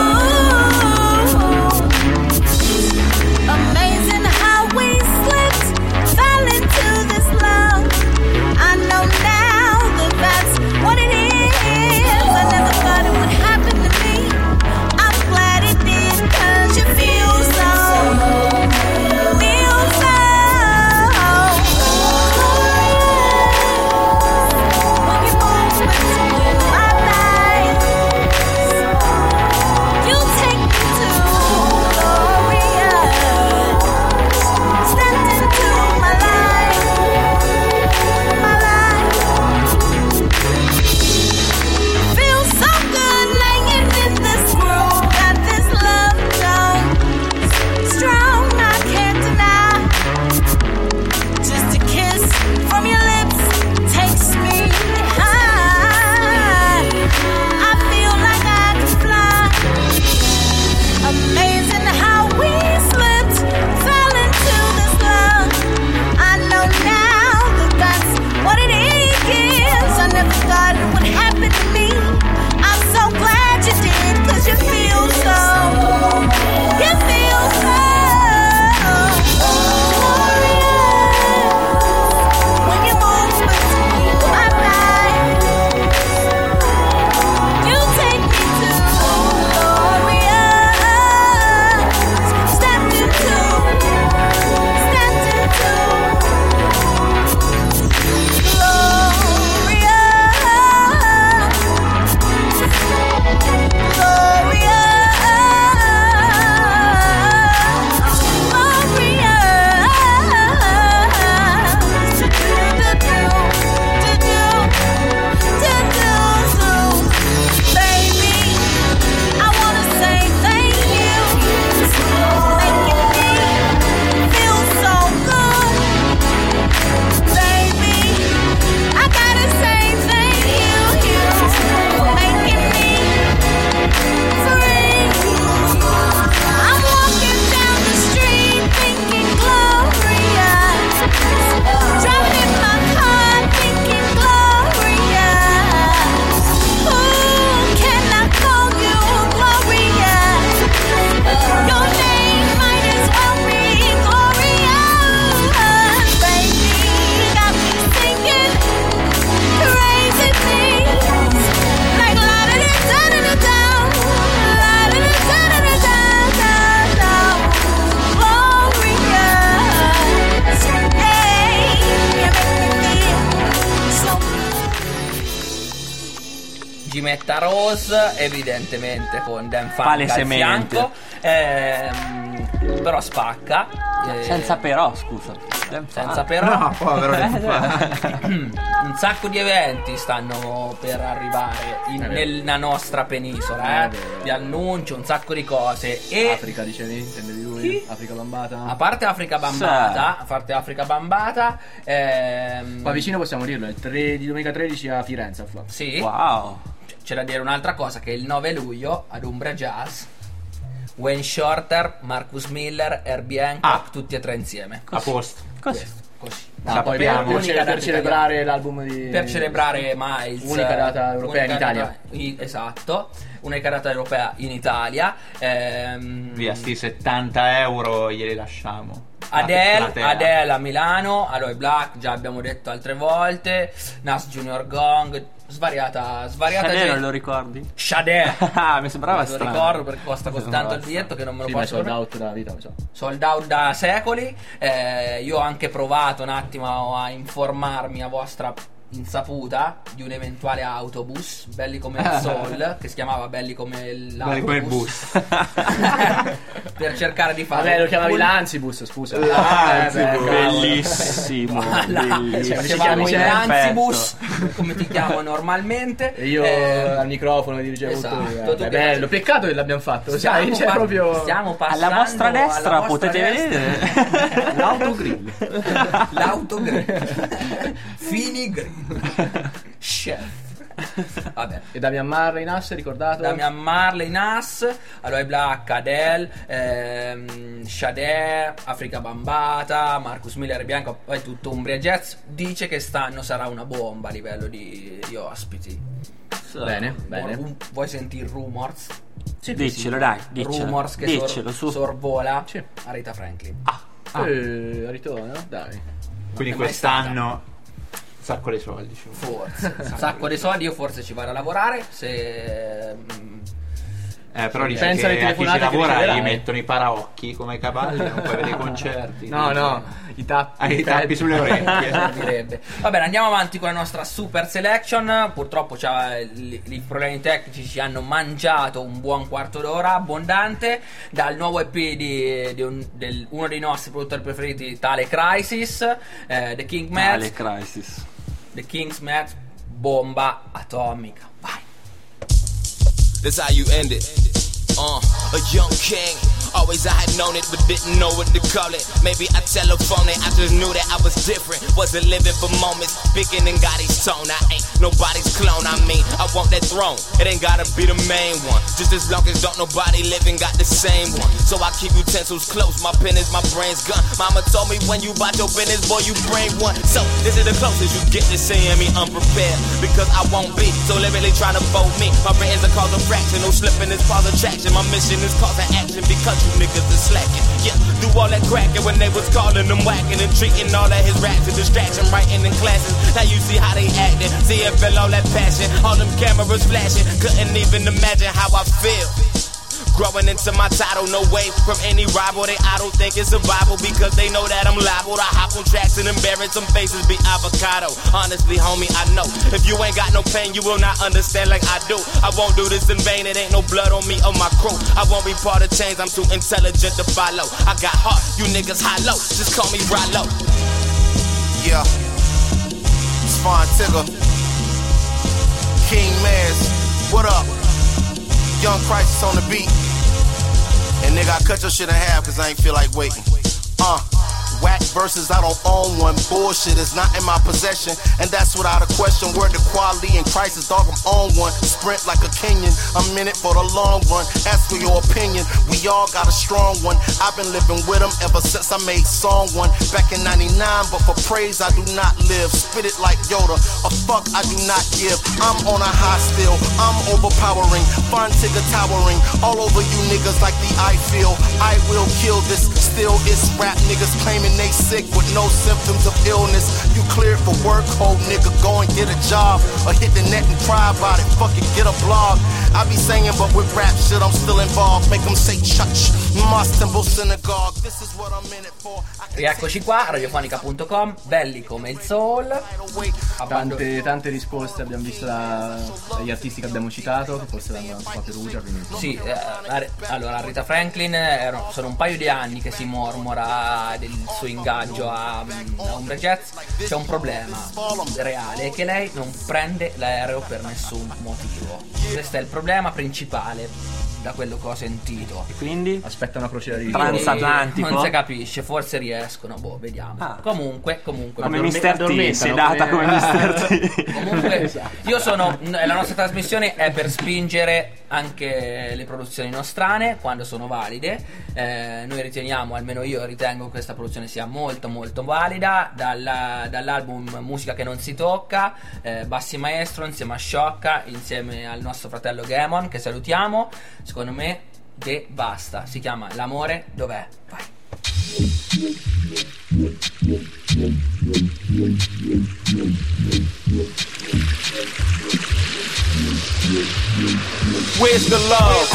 Speaker 7: Amazing how we slipped, fell into this love. I know now that that's what it is. I never thought it would happen to me. I'm glad it did, 'cause you feel so.
Speaker 2: Rose, evidentemente con Dan Funk al
Speaker 5: Palesemente.
Speaker 2: fianco. però spacca.
Speaker 5: Senza però, scusa.
Speaker 2: Senza però.
Speaker 4: No, povero del fa.
Speaker 2: Un sacco di eventi stanno per arrivare nella nostra penisola, vi annuncio un sacco di cose. E
Speaker 3: Africa, dicevi? Intendevi lui?
Speaker 2: Chi?
Speaker 3: Africa Bambata?
Speaker 2: a parte Africa Bambata,
Speaker 3: Qua vicino possiamo dirlo, è il 3 di domenica 13 a Firenze al Flop.
Speaker 2: sì,
Speaker 5: Wow.
Speaker 2: c'è da dire un'altra cosa, che il 9 luglio ad Umbria Jazz Wayne Shorter, Marcus Miller, Herbie Hancock, tutti e tre insieme.
Speaker 4: A posto.
Speaker 5: Così.
Speaker 2: Così.
Speaker 3: No, poi per celebrare l'album di...
Speaker 2: Per celebrare Miles,
Speaker 3: unica data europea in Italia.
Speaker 2: Esatto, unica data europea in Italia.
Speaker 4: Via, sti 70 euro glieli lasciamo.
Speaker 2: Adele a Milano, Aloe Black, già abbiamo detto altre volte, Nas Junior Gong, svariata
Speaker 5: Sade
Speaker 2: gente.
Speaker 5: non lo ricordi?
Speaker 2: Sade.
Speaker 5: Mi sembrava
Speaker 2: Lo
Speaker 5: strano.
Speaker 2: ricordo perché costa così tanto il biglietto che non me lo
Speaker 3: Sì, ma è
Speaker 2: posso
Speaker 3: sold
Speaker 2: permettere.
Speaker 3: out da vita, lo so.
Speaker 2: Sold out da secoli. Io ho anche provato un attimo a informarmi a vostra insaputa di un eventuale autobus, belli come il Soul, che si chiamava Belli come l'autobus.
Speaker 4: Belli come il bus.
Speaker 2: Per cercare di fare.
Speaker 3: Vabbè, lo chiamavi
Speaker 2: un-
Speaker 3: l'Anzibus, scusa.
Speaker 5: Bellissimo.
Speaker 3: Cioè,
Speaker 2: Si
Speaker 3: si
Speaker 2: chiama
Speaker 3: chiama
Speaker 2: l'Anzibus, come ti chiamo normalmente.
Speaker 3: E io al microfono dirigevo
Speaker 2: esatto,
Speaker 3: tutto.
Speaker 2: tu
Speaker 3: È
Speaker 2: che
Speaker 3: bello, peccato che l'abbiamo fatto, sai, cioè proprio...
Speaker 2: stiamo passando
Speaker 5: Alla vostra destra
Speaker 2: alla vostra
Speaker 5: potete
Speaker 2: destra.
Speaker 5: vedere
Speaker 3: L'autogrill.
Speaker 2: L'autogrill. Fini grill. Chef. Vabbè.
Speaker 3: E Damian Marley, Nas, ricordato?
Speaker 2: Damian Marley, Nas, Aloe Black, Adele, Sade, Africa Bambata, Marcus Miller e Bianco, poi tutto Umbria Jazz. Dice che stanno sarà una bomba a livello di ospiti.
Speaker 3: Bene, bene.
Speaker 2: Vuoi sentire rumors?
Speaker 5: Diccelo, dai, diccelo.
Speaker 2: Rumors che
Speaker 5: Diccelo, su.
Speaker 2: sorvola
Speaker 3: Sì.
Speaker 2: Aretha Franklin.
Speaker 3: Ritorno, dai.
Speaker 4: Quindi
Speaker 2: mai
Speaker 4: quest'anno un sacco di soldi. Cioè.
Speaker 2: Forse un sacco di soldi. Io forse ci vado a lavorare. Se
Speaker 4: Però dice
Speaker 3: Pensa alle
Speaker 4: che a chi ci
Speaker 3: telefonate che
Speaker 4: lavora
Speaker 3: riceverai.
Speaker 4: gli mettono i paraocchi come cavalli, non puoi vedere i concerti.
Speaker 3: No, i tappi.
Speaker 4: Hai i tappi sulle orecchie.
Speaker 2: servirebbe. Va bene, andiamo avanti con la nostra super selection. Purtroppo i problemi tecnici ci hanno mangiato un buon quarto d'ora abbondante dal nuovo EP di uno dei nostri produttori preferiti, tale Crisis, The King
Speaker 5: Tale
Speaker 2: Mad,
Speaker 5: Crisis.
Speaker 2: The King's Mad, bomba atomica. Vai.
Speaker 11: That's how you end it. A young king. Always I had known it, but didn't know what to call it. Maybe I telephoned it, I just knew that I was different. Wasn't living for moments, speaking in Gotti's tone. I ain't nobody's clone, I mean, I want that throne. It ain't gotta be the main one. Just as long as don't nobody living got the same one. So I keep utensils close, my pen is my brain's gun. Mama told me when you bout your business, boy, you bring one. So this is the closest you get to seeing me unprepared. Because I won't be, so literally trying to fold me. My brains are cause a fraction, no slipping is cause attraction. My mission is cause an action because you niggas are slacking. Yeah, do all that cracking when they was calling them whacking and treating all of his raps a distraction, writing in classes. Now you see how they acting, see and feel all that passion. All them cameras flashing, couldn't even imagine how I feel. Growing into my title, no way from any rival. They I don't think it's survival because they know that I'm liable to hop on tracks and embarrass some faces, be avocado. Honestly, homie, I know if you ain't got no pain, you will not understand like I do. I won't do this in vain. It ain't no blood on me or my crew. I won't be part of change. I'm too intelligent to follow. I got heart, you niggas hollow. Just call me Rollo.
Speaker 14: Yeah, Spawn Tigger, King Maz, what up? Young Crisis on the beat. And nigga, I cut your shit in half cause I ain't feel like waiting. Whack verses, I don't own one. Bullshit is not in my possession, and that's without a question. Word to quality and Crisis, dog, I'm on one. Sprint like a Kenyan, I'm in it for the long run. Ask for your opinion, we all got a strong one. I've been living with them ever since I made song one. Back in 99, but for praise I do not live. Spit it like Yoda, a fuck I do not give. I'm on a high still, I'm overpowering. Fun Tigger towering, all over you niggas like the I feel. I will kill this, still it's rap niggas claiming they sick with no symptoms of illness. You cleared for work, ho nigga, go and get a job or hit the net and cry about it. Fuck it, get a blog. I be singing, but with rap shit, I'm still involved. Make them say church, mosque, temple, synagogue. This is what I'm in it for.
Speaker 2: Rieccoci qua, radiofonica.com, belli come il soul.
Speaker 3: Tante risposte abbiamo visto dagli artisti che abbiamo citato, che forse l'hanno un po' Perugia.
Speaker 2: Sì, allora Rita Franklin sono un paio di anni che si mormora del suo ingaggio a Ombre Jazz. C'è un problema reale, che lei non prende l'aereo per nessun motivo. Questo è il problema principale, da quello che ho sentito.
Speaker 5: E quindi?
Speaker 3: Aspetta una crociera di
Speaker 5: transatlantico.
Speaker 2: Non si capisce, forse riescono, vediamo. Comunque
Speaker 5: come Mr. T, sedata come Mr. T.
Speaker 2: Comunque io sono, la nostra trasmissione è per spingere anche le produzioni nostrane quando sono valide. Noi riteniamo, almeno io ritengo che questa produzione sia molto molto valida. Dall'album Musica che non si tocca, Bassi Maestro insieme a Sciocca, insieme al nostro fratello Gamon, che salutiamo. Secondo me basta, si chiama L'amore dov'è? Vai.
Speaker 11: Where's the love?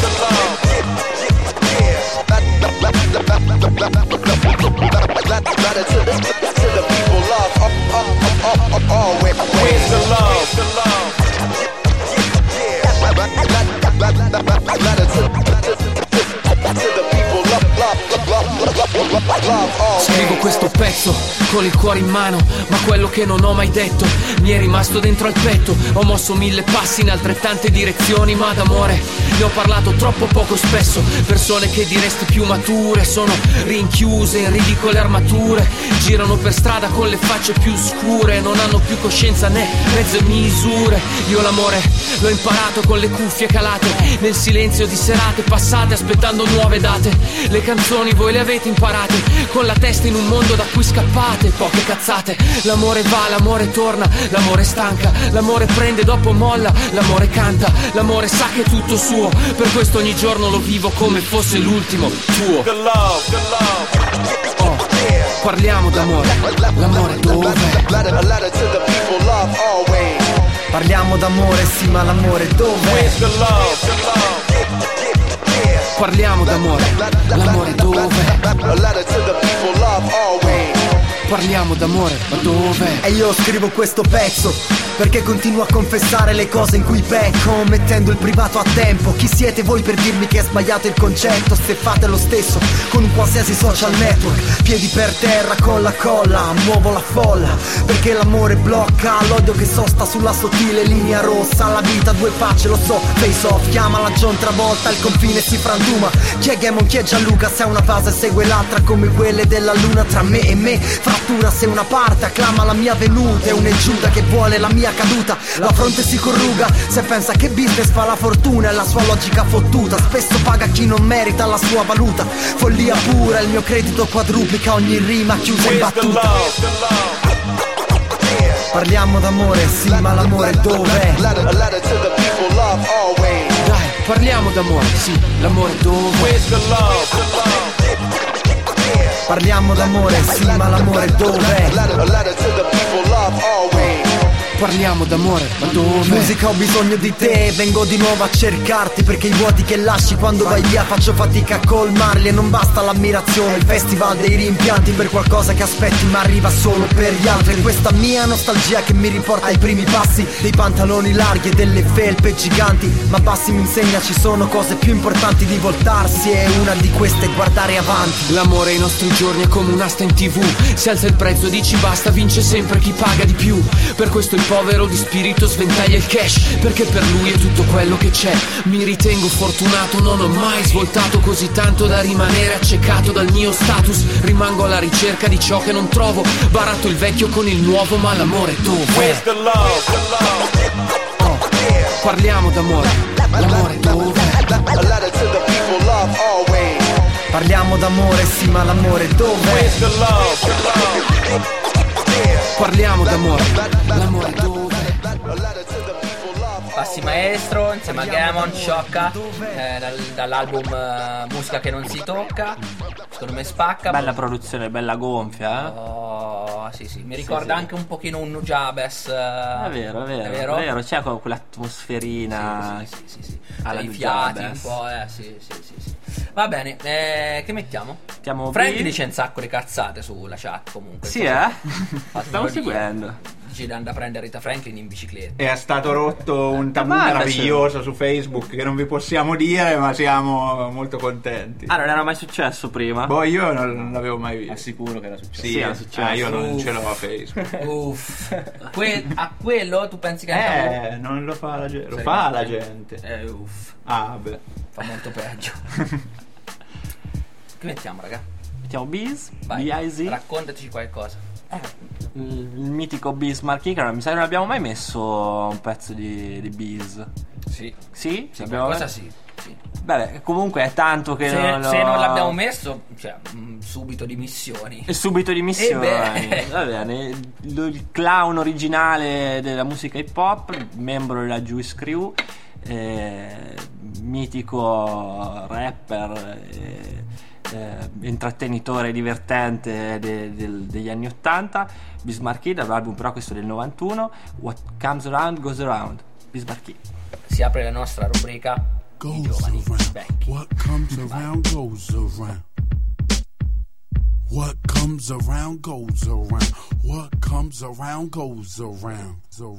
Speaker 11: To the people, love. Where's the love?
Speaker 15: Scrivo questo pezzo con il cuore in mano, ma quello che non ho mai detto mi è rimasto dentro al petto. Ho mosso 1000 passi in altrettante direzioni, ma d'amore ne ho parlato troppo poco spesso. Persone che diresti più mature sono rinchiuse in ridicole armature, girano per strada con le facce più scure, non hanno più coscienza né mezze misure. Io l'amore l'ho imparato con le cuffie calate, nel silenzio di serate passate aspettando nuove date. Le canzoni voi le avete imparate, con la testa in un mondo da cui scappate. Poche cazzate, l'amore va, l'amore torna, l'amore stanca, l'amore prende dopo molla, l'amore canta, l'amore sa che è tutto suo, per questo ogni giorno lo vivo come fosse l'ultimo tuo. Oh, parliamo d'amore, l'amore dove?
Speaker 16: Parliamo d'amore, sì, ma l'amore dove?
Speaker 15: Parliamo d'amore, l'amore dove? Parliamo d'amore, ma dove?
Speaker 16: E io scrivo questo pezzo perché continuo a confessare le cose in cui pecco, mettendo il privato a tempo. Chi siete voi per dirmi che è sbagliato il concetto? Se fate lo stesso con un qualsiasi social network, piedi per terra con la colla, muovo la folla perché l'amore blocca l'odio che sosta sulla sottile linea rossa. La vita due facce, lo so, face off, chiamala John Travolta, il confine si frantuma. Chi è Gamon, chi è Gianluca? Se una fase segue l'altra come quelle della luna, tra me e me frattura. Se una parte acclama la mia venuta, è un Giuda che vuole la mia caduta. La fronte si corruga se pensa che business fa la fortuna, e la sua logica fottuta spesso paga chi non merita la sua valuta. Follia pura, il mio credito quadruplica ogni rima chiusa in battuta. Parliamo d'amore, sì, ma l'amore dov'è?
Speaker 15: Dai, parliamo d'amore, sì, l'amore dove?
Speaker 16: Parliamo d'amore, sì, ma l'amore dov'è?
Speaker 15: Parliamo d'amore, ma dove?
Speaker 16: Musica, ho bisogno di te, vengo di nuovo a cercarti, perché i vuoti che lasci quando vai via faccio fatica a colmarli. E non basta l'ammirazione, il festival dei rimpianti per qualcosa che aspetti ma arriva solo per gli altri. E questa mia nostalgia che mi riporta ai primi passi, dei pantaloni larghi e delle felpe giganti. Ma Bassi mi insegna ci sono cose più importanti di voltarsi, e una di queste è guardare avanti.
Speaker 15: L'amore ai nostri giorni è come un'asta in TV, se alza il prezzo e dici basta vince sempre chi paga di più. Per questo il povero di spirito sventaglia il cash, perché per lui è tutto quello che c'è. Mi ritengo fortunato, non ho mai svoltato così tanto da rimanere accecato dal mio status. Rimango alla ricerca di ciò che non trovo, baratto il vecchio con il nuovo, ma l'amore dove? Oh, parliamo d'amore, l'amore dove?
Speaker 16: Parliamo d'amore, sì, ma l'amore dove?
Speaker 15: Parliamo d'amore, l'amore dove?
Speaker 2: Bassi Maestro insieme a Gamon, Sciocca, dall'album Musica che non si tocca. Secondo me spacca.
Speaker 5: Bella produzione, bella gonfia,
Speaker 2: Oh, sì. Mi ricorda anche un pochino un Nujabes.
Speaker 5: È vero, c'è quell'atmosferina alla
Speaker 2: i fiati un
Speaker 5: Nujabes.
Speaker 2: po', sì. Va bene, che mettiamo?
Speaker 5: Mettiamo
Speaker 2: Frank
Speaker 5: B.
Speaker 2: dice un sacco di cazzate sulla chat comunque.
Speaker 5: Sì, stavo seguendo.
Speaker 2: Dice di andare a prendere Rita Franklin in bicicletta.
Speaker 4: È stato rotto un tabù
Speaker 5: Ma
Speaker 4: meraviglioso su Facebook che non vi possiamo dire, ma siamo molto contenti.
Speaker 5: Ah, non era mai successo prima?
Speaker 4: Boh, io non l'avevo mai visto.
Speaker 3: Assicuro che era successo.
Speaker 4: Sì,
Speaker 5: era successo.
Speaker 4: io non ce l'ho a Facebook.
Speaker 2: Uff. A quello tu pensi che
Speaker 4: non lo fa la gente. Lo fa la gente.
Speaker 2: Uff.
Speaker 4: Ah, beh.
Speaker 2: Fa molto peggio. Che mettiamo, raga?
Speaker 5: Mettiamo Biz,
Speaker 2: Vai,
Speaker 5: B-I-Z.
Speaker 2: raccontaci qualcosa.
Speaker 5: Il mitico Biz Mark Ingram. Mi sa che non abbiamo mai messo un pezzo di Biz.
Speaker 2: Sì.
Speaker 5: Sì?
Speaker 2: Qualcosa sì.
Speaker 5: Beh, comunque è tanto che
Speaker 2: se non l'abbiamo messo, cioè, subito dimissioni.
Speaker 5: E subito dimissioni. Va bene. Il clown originale della musica hip hop, membro della Juice Crew, mitico rapper, intrattenitore divertente degli anni 80. Bismarck Kid, l'album però questo del 91. What Comes Around Goes Around. Bismarck Kid.
Speaker 2: Si apre la nostra rubrica i giovani vecchi.
Speaker 17: What comes around goes around. What comes around goes around. What comes around goes around.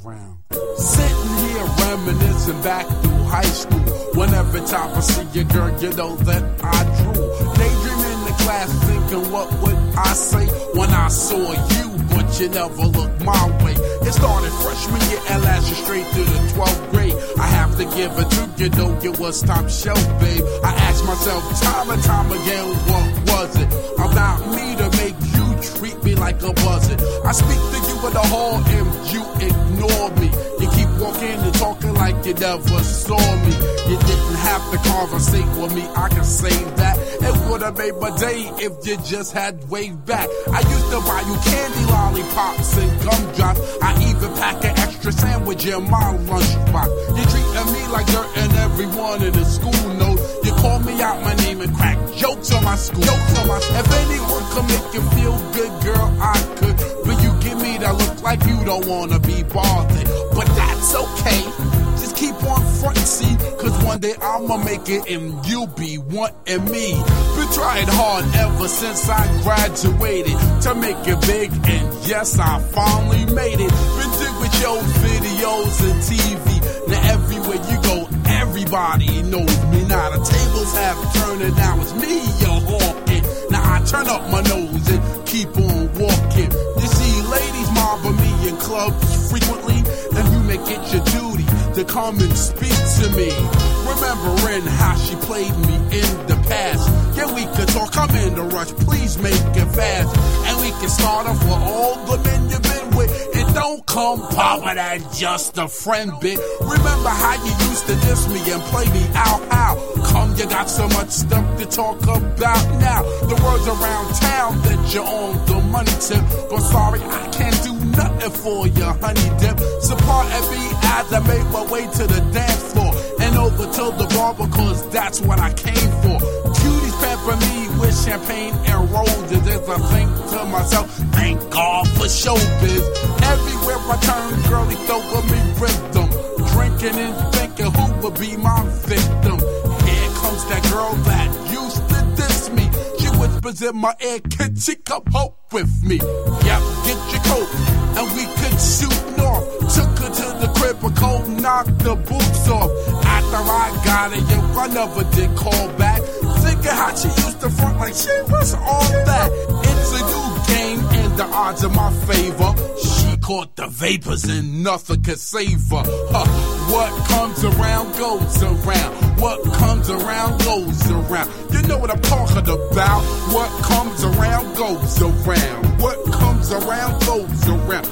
Speaker 17: Sitting here reminiscing back through high school. Whenever time I see you, girl, you know that I drew. Daydreaming in the class, thinking what would I say when I saw you, but you never looked my way. It started freshman year and lasted straight to the 12th grade. I have to give it to you, though it was top shelf, babe. I asked myself time and time again, what was it about me to make you treat me like a buzzard? I speak to you in the hall and you ignore me. You keep walking and talking like you never saw me. You didn't have to conversate with me, I can say that. It would have made my day if you just had way back. I used to buy you candy, lollipops, and gumdrops. I even pack an extra sandwich in my lunchbox. You treating me like dirt and everyone in the school knows. You call me out my name and crack jokes on my school. If anyone could make you feel good, girl, I could. But you give me that look like you don't wanna be bothered. But that's okay. Just keep on frontin', see, cause one day I'ma make it and you'll be wanting me. Been trying hard ever since I graduated to make it big, and yes, I finally made it. Been doing shows, videos, and TV. Now everywhere you go, everybody knows me. Now the tables have turned and now it's me you're hawking. Now I turn up my nose and keep on walking. You see ladies mobbing me in clubs frequently, and you make it your duty to come and speak to me. Remembering how she played me in the past. Yeah, we could talk, I'm in the rush, please make it fast. And we can start off with all the men you've been with. And don't come popping at just a friend bit. Remember how you used to diss me and play me out, how? Come, you got so much stuff to talk about now. The words around town that you're on the money tip. But sorry, I can't do nothing for you, honey dip. Support me as I make my way to the dance floor and over to the bar, because that's what I came for. Cuties pepper me with champagne and roses as I think to myself, thank God for showbiz. Everywhere I turn, girlie throw me rhythm. Drinking and thinking who would be my victim. Here comes that girl that used to diss me. She whispers in my ear, can she come home with me? Yep, get your coat and we could shoot north. Took her to the crib, a cold knocked the boots off. After I got it, yeah, I never did call back. Thinking how she used to front like she was all that. It's a new game and the odds in my favor. She caught the vapors and nothing could save her. What comes around goes around. What comes around goes around. You know what I'm talking about. What comes around goes around. What comes around goes around.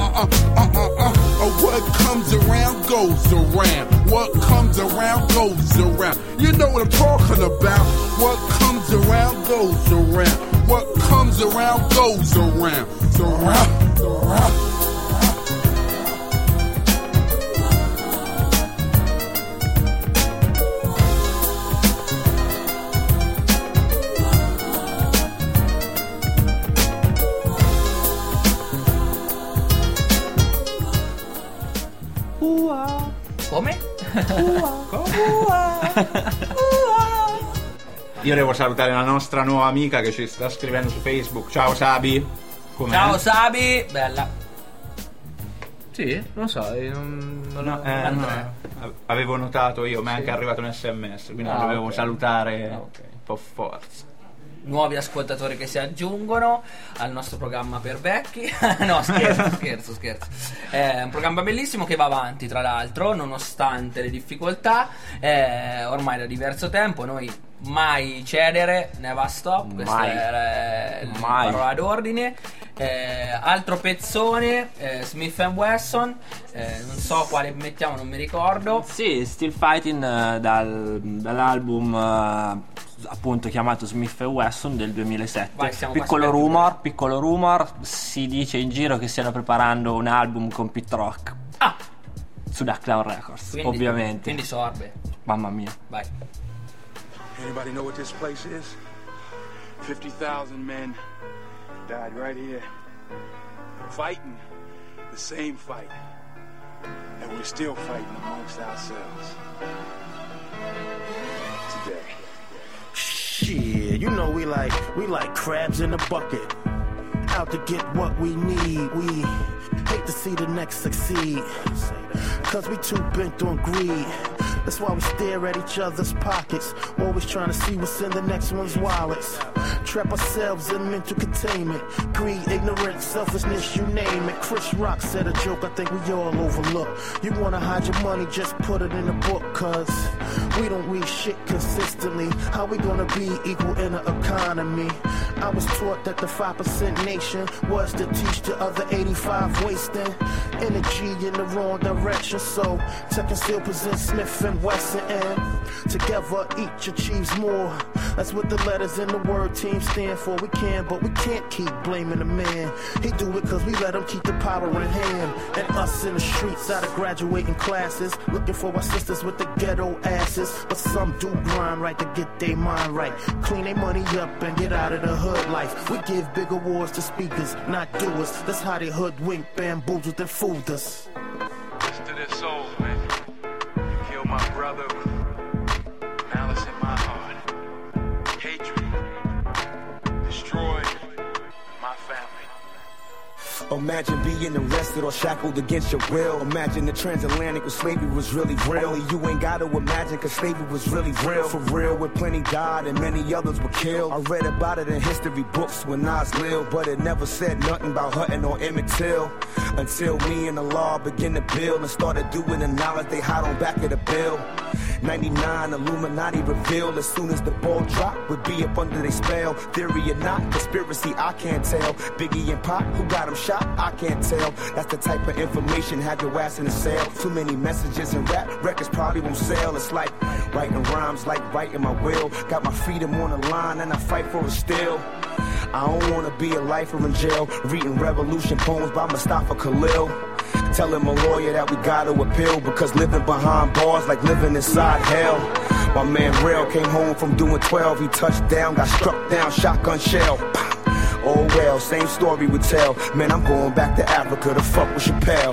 Speaker 17: What comes around goes around. What comes around goes around. You know what I'm talking about. What comes around goes around. What comes around goes around. Around.
Speaker 2: Come?
Speaker 4: Io devo salutare la nostra nuova amica che ci sta scrivendo su Facebook. Ciao Sabi. Com'è?
Speaker 2: Ciao Sabi, bella.
Speaker 3: Sì, non lo so,
Speaker 4: avevo notato io, ma è anche arrivato un SMS, quindi dovevo
Speaker 3: ok.
Speaker 4: salutare un po' forza.
Speaker 2: Nuovi ascoltatori che si aggiungono al nostro programma per vecchi. No, scherzo. È un programma bellissimo che va avanti, tra l'altro, nonostante le difficoltà. Ormai da diverso tempo noi mai cedere, never stop. Questa
Speaker 5: Mai.
Speaker 2: è la
Speaker 5: Mai.
Speaker 2: parola d'ordine. Altro pezzone, Smith & Wesson. Non so quale mettiamo, non mi ricordo.
Speaker 5: Sì, Still Fighting dall'album appunto chiamato Smith & Wesson del 2007.
Speaker 2: Vai, siamo
Speaker 5: piccolo
Speaker 2: quasi
Speaker 5: rumor, si dice in giro che stiano preparando un album con Pete Rock. Su Duck Down Records, ovviamente.
Speaker 2: Quindi sorbe.
Speaker 5: Mamma mia.
Speaker 2: Vai.
Speaker 18: Anybody know what this place is? 50,000 men died right here, fighting the same fight, and we're still fighting amongst ourselves today.
Speaker 19: Shit, you know we like crabs in a bucket. Out to get what we need. We hate to see the next succeed, cause we too bent on greed. That's why we stare at each other's pockets, always trying to see what's in the next one's wallets. Trap ourselves in mental containment, greed, ignorance, selfishness, you name it. Chris Rock said a joke I think we all overlook. You wanna hide your money, just put it in a book, cause we don't read shit consistently. How we gonna be equal in an economy? I was taught that the 5% nation was to teach the other 85 wasting energy in the wrong direction. So Tech and Steel presents Smith and Wesson, and together each achieves more. That's what the letters in the word team stand for. We can, but we can't keep blaming the man. He do it cause we let him keep the power in hand. And us in the streets out of graduating classes, looking for our sisters with the ghetto asses. But some do grind right to get their mind right, clean their money up and get out of the hood life. We give big awards to speakers, not doers. That's how they hoodwink, bamboozled and fooled us.
Speaker 18: Listen to this soul, man. You killed my brother with malice in my heart, hatred, destroyed my family.
Speaker 19: Imagine being arrested or shackled against your will. Imagine the transatlantic where slavery was really real. Only you ain't gotta imagine cause slavery was really real. For real, where plenty died and many others were killed. I read about it in history books when Nas lived, but it never said nothing about Hutton or Emmett Till. Until me and the law began to build and started doing the knowledge they hide on back of the bill. 99 Illuminati revealed as soon as the ball dropped would be up under their spell. Theory or not, conspiracy I can't tell. Biggie and Pop, who got him shot, I can't tell. That's the type of information had your ass in a cell. Too many messages in rap, records probably won't sell. It's like writing rhymes, like writing my will. Got my freedom on the line and I fight for it still. I don't wanna be a lifer in jail, reading revolution poems by Mustafa Khalil. Telling my lawyer that we gotta appeal because living behind bars like living inside hell. My man Rail came home from doing 12. He touched down, got struck down, shotgun shell. Oh well, same story we tell. Man, I'm going back to Africa to fuck with Chappelle.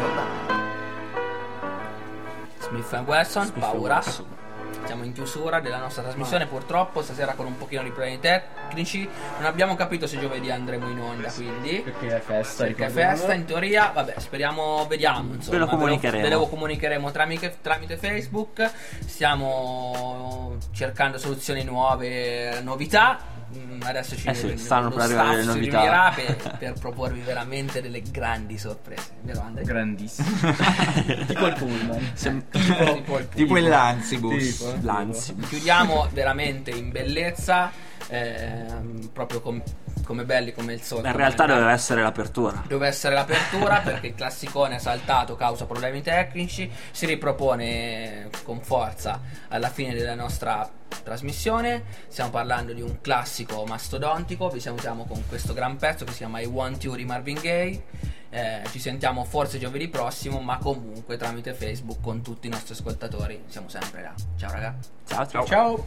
Speaker 2: Smith & Wesson, paura. Siamo in chiusura della nostra trasmissione, purtroppo stasera con un pochino di problemi tecnici. Non abbiamo capito se giovedì andremo in onda, quindi
Speaker 3: perché è festa,
Speaker 2: perché è festa in teoria. Vabbè, speriamo, vediamo, insomma.
Speaker 5: Ve lo comunicheremo.
Speaker 2: Ve lo comunicheremo tramite Facebook. Stiamo cercando soluzioni nuove, novità. Adesso
Speaker 5: sì, stanno per arrivare le novità.
Speaker 2: Si riunirà per proporvi veramente delle grandi sorprese, vero Andre?
Speaker 3: Grandissime. Tipo il pullman.
Speaker 4: Tipo il Lanzibus.
Speaker 2: Chiudiamo veramente in bellezza, proprio come belli come il sole.
Speaker 5: In realtà doveva essere l'apertura.
Speaker 2: Doveva essere l'apertura perché il classicone è saltato causa problemi tecnici. Si ripropone con forza alla fine della nostra trasmissione. Stiamo parlando di un classico mastodontico. Vi salutiamo con questo gran pezzo che si chiama I Want You di Marvin Gaye. Ci sentiamo forse giovedì prossimo, ma comunque tramite Facebook con tutti i nostri ascoltatori. Siamo sempre là. Ciao raga.
Speaker 5: Ciao.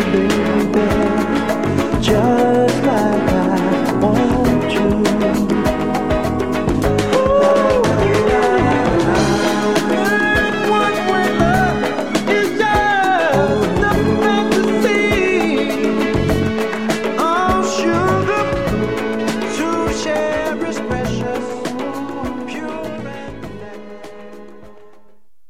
Speaker 6: baby.